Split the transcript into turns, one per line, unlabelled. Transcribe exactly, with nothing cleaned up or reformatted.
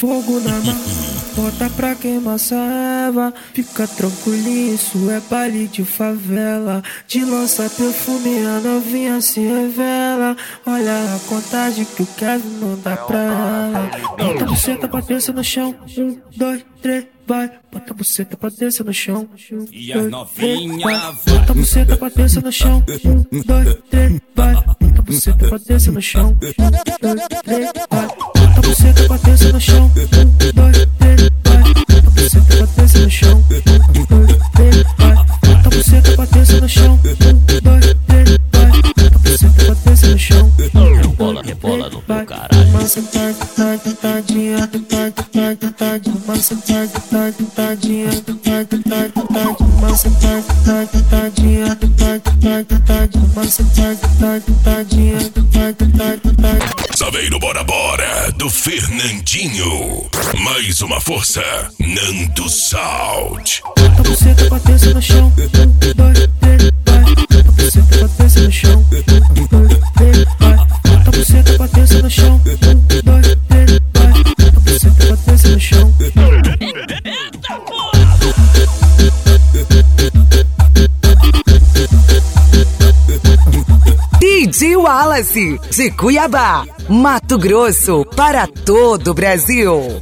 fogo na mão, bota pra queimar essa erva. Fica tranquilinho, isso é baile de favela. De lança perfume, a novinha se revela. Olha a contagem que o Kevin manda pra ela. Bota a buceta pra descer no chão. Um, dois, três, vai. Bota a buceta pra descer no chão. Um,
E a novinha vai.
Bota a buceta pra descer no chão. Um, dois, três, vai. Bota a buceta pra descer no chão. Um, dois, três, vai. Bota a buceta pra descer no chão. Um, dois, três, vai. Bota a buceta pra descer no chão. Um, dois, três, vai. Bota a buceta pra descer no chão. Um, dois, três, vai. Bota a buceta pra descer no chão.
Rebola, rebola no teu caralho.
Massa tá, tá, tá, tadinha, tá, tá, tá, tadinha. Massa tá, tá, tá, tadinha, tá, tá, tá, tadinha. Massa tá, tá, tá, tadinha, tá, tá, tá, tadinha. Massa tá, tá, tá, tadinha, tá, tá, tá, tadinha.
Saveiro Bora Bora do Fernandinho. Mais uma força, Nando Salt.
Bota a buceta pra descer no chão. Um, dois, três, vai. Bota a buceta pra descer no chão. Um, dois, três, vai. Bota a buceta pra descer no chão. Um, dois, três, vai. Bota a buceta pra descer no chão.
D J Wallace, de Cuiabá, Mato Grosso, para todo o Brasil.